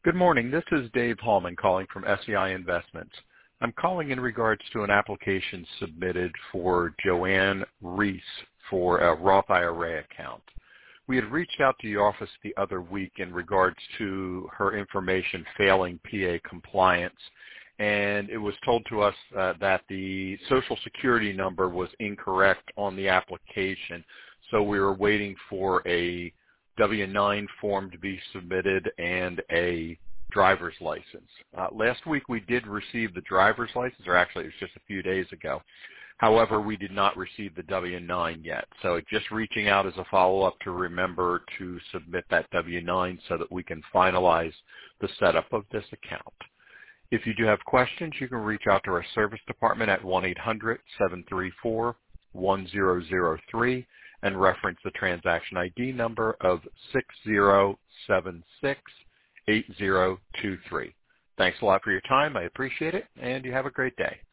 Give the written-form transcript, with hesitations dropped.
Good morning. This is Dave Hallman calling from SEI Investments. I'm calling in regards to an application submitted for Joanne Reese for a Roth IRA account. We had reached out to the office the other week in regards to her information failing PA compliance, and it was told to us that the Social Security number was incorrect on the application, so we were waiting for a W-9 form to be submitted and a driver's license. Last week we did receive the driver's license, or actually it was just a few days ago. However, we did not receive the W-9 yet. So just reaching out as a follow-up to remember to submit that W-9 so that we can finalize the setup of this account. If you do have questions, you can reach out to our service department at 1-800-734-1003 and reference the transaction ID number of 60768023. Thanks a lot for your time. I appreciate it, and you have a great day.